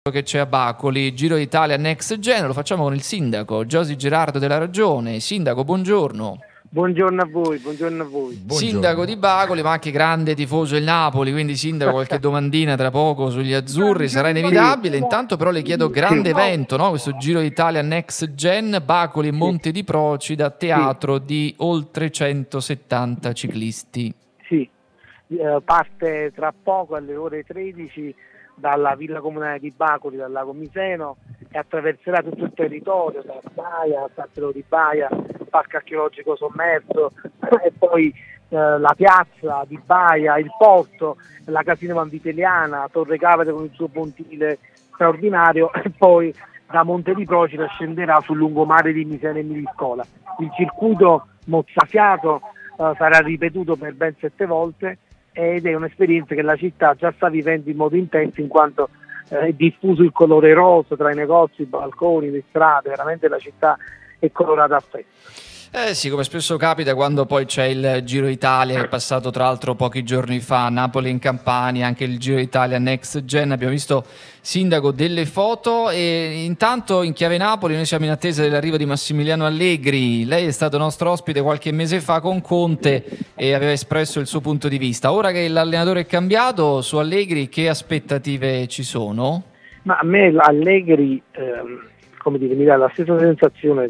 che c'è a Bacoli, Giro d'Italia Next Gen, lo facciamo con il sindaco Giosi Gerardo della Regione. Sindaco, buongiorno. Buongiorno a voi, buongiorno a voi. Buongiorno. Sindaco di Bacoli, ma anche grande tifoso del Napoli, quindi sindaco qualche domandina tra poco sugli azzurri sarà inevitabile. Intanto però le chiedo grande evento, no? Questo Giro d'Italia Next Gen, Bacoli e Monte di Procida, teatro di oltre 170 ciclisti. Sì, parte tra poco alle ore 13 dalla Villa Comunale di Bacoli, dal Lago Miseno, e attraverserà tutto il territorio, da Baia, Castello di Baia, Parco Archeologico Sommerso e poi la piazza di Baia, il porto, la Casina Vanvitelliana, Torre Cavere con il suo pontile straordinario e poi da Monte di Procida scenderà sul lungomare di Miseno e Miliscola. Il circuito mozzafiato sarà ripetuto per ben 7 volte ed è un'esperienza che la città già sta vivendo in modo intenso, in quanto è diffuso il colore rosso tra i negozi, i balconi, le strade, veramente la città è colorata a festa. Sì, come spesso capita quando poi c'è il Giro Italia, che è passato tra l'altro pochi giorni fa, Napoli in Campania, anche il Giro Italia Next Gen, abbiamo visto, sindaco, delle foto. E intanto in chiave Napoli noi siamo in attesa dell'arrivo di Massimiliano Allegri. Lei è stato nostro ospite qualche mese fa con Conte e aveva espresso il suo punto di vista. Ora che l'allenatore è cambiato, su Allegri che aspettative ci sono? Ma a me Allegri, mi dà la stessa sensazione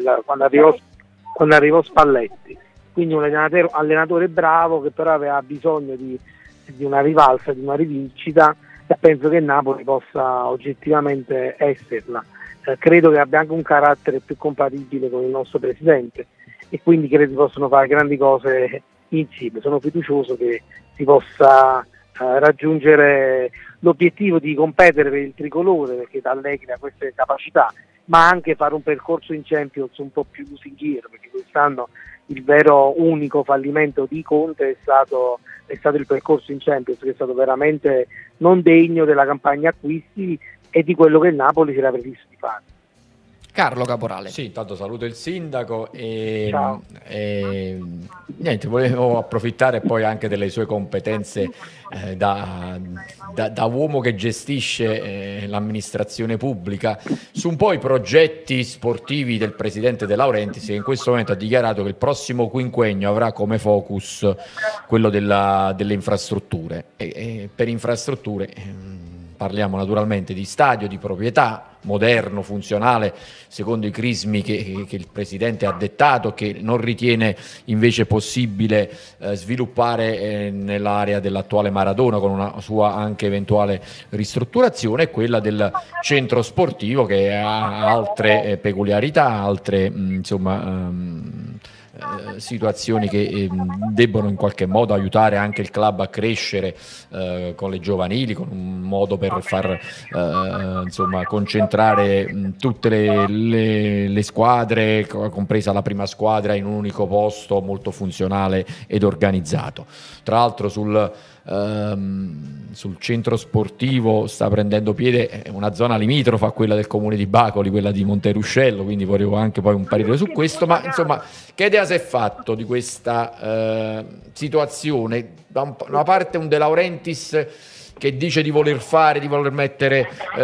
quando arrivò Spalletti, quindi un allenatore bravo che però aveva bisogno di una rivalsa, di una rivincita, e penso che Napoli possa oggettivamente esserla. Credo che abbia anche un carattere più compatibile con il nostro presidente e quindi credo che possono fare grandi cose insieme. Sono fiducioso che si possa raggiungere l'obiettivo di competere per il tricolore, perché Allegri ha queste capacità, ma anche fare un percorso in Champions un po' più lusinghiero, perché quest'anno il vero unico fallimento di Conte è stato il percorso in Champions, che è stato veramente non degno della campagna acquisti e di quello che il Napoli si era previsto di fare. Carlo Caporale. Sì, intanto saluto il sindaco e Ciao. volevo approfittare poi anche delle sue competenze da uomo che gestisce l'amministrazione pubblica su un po' i progetti sportivi del presidente De Laurentiis, che in questo momento ha dichiarato che il prossimo quinquennio avrà come focus quello delle infrastrutture e per infrastrutture parliamo naturalmente di stadio di proprietà, moderno, funzionale, secondo i crismi che il Presidente ha dettato, che non ritiene invece possibile sviluppare nell'area dell'attuale Maradona con una sua anche eventuale ristrutturazione, e quella del centro sportivo che ha altre peculiarità, altre situazioni che debbono in qualche modo aiutare anche il club a crescere con le giovanili, con un modo per far concentrare tutte le squadre, compresa la prima squadra, in un unico posto molto funzionale ed organizzato. Tra l'altro sul centro sportivo sta prendendo piede una zona limitrofa a quella del comune di Bacoli, quella di Monteruscello, quindi volevo anche poi un parere su questo, ma insomma che idea si è fatto di questa situazione? Da una parte un De Laurentiis che dice di voler mettere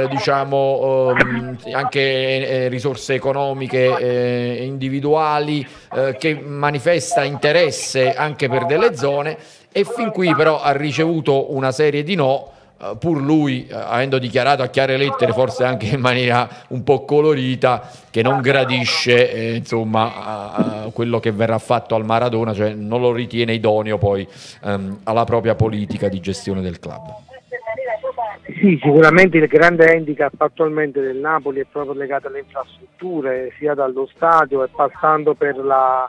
anche risorse economiche individuali, che manifesta interesse anche per delle zone, e fin qui però ha ricevuto una serie di no, pur lui avendo dichiarato a chiare lettere, forse anche in maniera un po' colorita, che non gradisce quello che verrà fatto al Maradona, cioè non lo ritiene idoneo poi alla propria politica di gestione del club. Sì, sicuramente il grande handicap attualmente del Napoli è proprio legato alle infrastrutture, sia dallo stadio e passando per la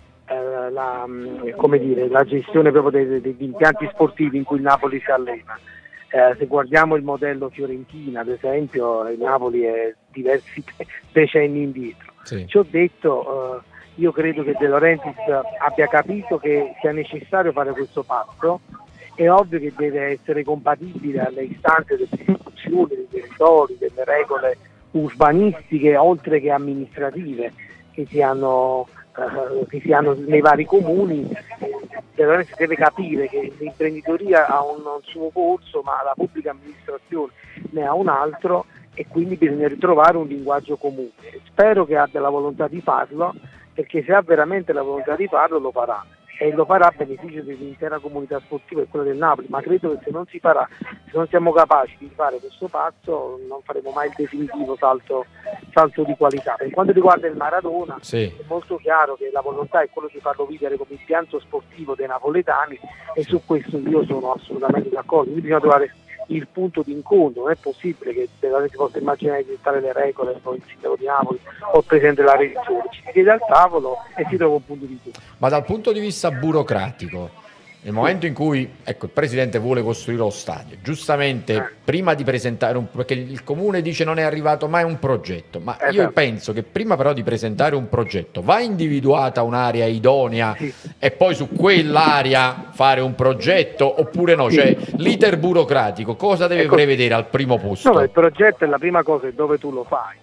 gestione proprio degli impianti sportivi in cui il Napoli si allena. Se guardiamo il modello Fiorentina, ad esempio, il Napoli è diversi decenni indietro. Sì. Ci ho detto, io credo che De Laurentiis abbia capito che sia necessario fare questo passo. È ovvio che deve essere compatibile alle istanze delle istituzioni, dei territori, delle regole urbanistiche oltre che amministrative che si hanno nei vari comuni, veramente deve capire che l'imprenditoria ha un suo corso, ma la pubblica amministrazione ne ha un altro, e quindi bisogna ritrovare un linguaggio comune. Spero che abbia la volontà di farlo, perché se ha veramente la volontà di farlo lo farà, e lo farà a beneficio dell'intera comunità sportiva e quella del Napoli, ma credo che se non si farà, se non siamo capaci di fare questo passo, non faremo mai il definitivo salto di qualità. Per quanto riguarda il Maradona, sì, è molto chiaro che la volontà è quello di farlo vivere come impianto sportivo dei napoletani, e su questo io sono assolutamente d'accordo. Quindi bisogna trovare il punto di incontro. Non è possibile che si possa immaginare di dettare le regole poi il sindaco di Napoli o il presidente della regione. Ci si siede al tavolo e si trova un punto di incontro. ma dal punto di vista burocratico, nel momento in cui il presidente vuole costruire lo stadio, giustamente prima di presentare perché il comune dice non è arrivato mai un progetto, ma io penso che prima però di presentare un progetto va individuata un'area idonea e poi su quell'area fare un progetto, oppure no? Cioè l'iter burocratico cosa deve prevedere al primo posto? No, il progetto è la prima cosa, è dove tu lo fai.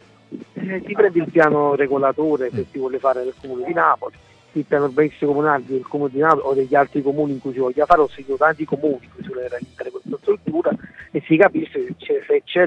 Ti prendi il piano regolatore che si vuole fare nel comune di Napoli, il piano urbanistico comunale del comune di Napoli o degli altri comuni in cui si voglia fare, o si tanti comuni in cui si vuole realizzare questa struttura, e si capisce se c'è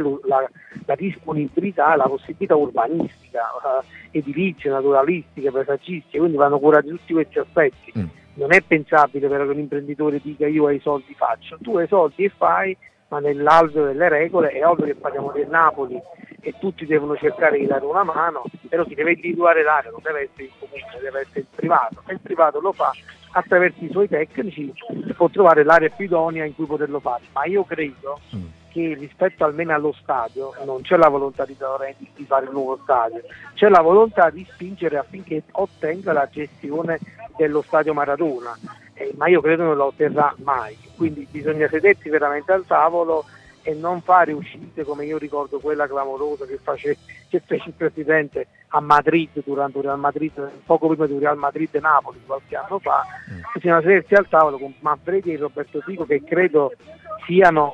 la disponibilità, la possibilità urbanistica, edilizia, naturalistica, paesaggistica, quindi vanno curati tutti questi aspetti. Non è pensabile però che un imprenditore dica io ai soldi faccio, tu hai soldi e fai, ma nell'alveo delle regole. È ovvio che parliamo del Napoli e tutti devono cercare di dare una mano, però chi deve individuare l'area non deve essere il comune, deve essere il privato, e il privato lo fa attraverso i suoi tecnici, può trovare l'area più idonea in cui poterlo fare. Ma io credo che rispetto almeno allo stadio non c'è la volontà di fare il nuovo stadio, c'è la volontà di spingere affinché ottenga la gestione dello stadio Maradona, ma io credo non lo otterrà mai. Quindi bisogna sedersi veramente al tavolo e non fare uscite come io ricordo quella clamorosa che fece il presidente a Madrid, durante un Real Madrid, poco prima di un Real Madrid-Napoli qualche anno fa. Bisogna sedersi al tavolo con Manfredi e Roberto Fico, che credo siano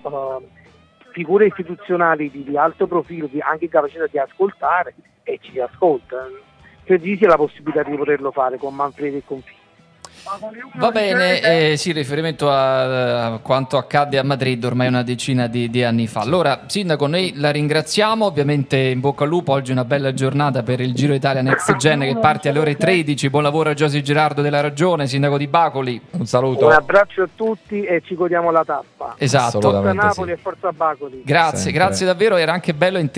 figure istituzionali di alto profilo, anche capacità di ascoltare, e ci ascolta. Credo ci sia la possibilità di poterlo fare con Manfredi e con Fico. Va bene, sì, riferimento a quanto accadde a Madrid ormai una decina di anni fa. Allora, Sindaco, noi la ringraziamo, ovviamente in bocca al lupo, oggi è una bella giornata per il Giro Italia Next Gen che parte alle ore 13. Buon lavoro a Giosi Girardo della Ragione, Sindaco di Bacoli. Un saluto. Un abbraccio a tutti e ci godiamo la tappa. Esatto. Forza Napoli e forza Bacoli. Grazie davvero, era anche bello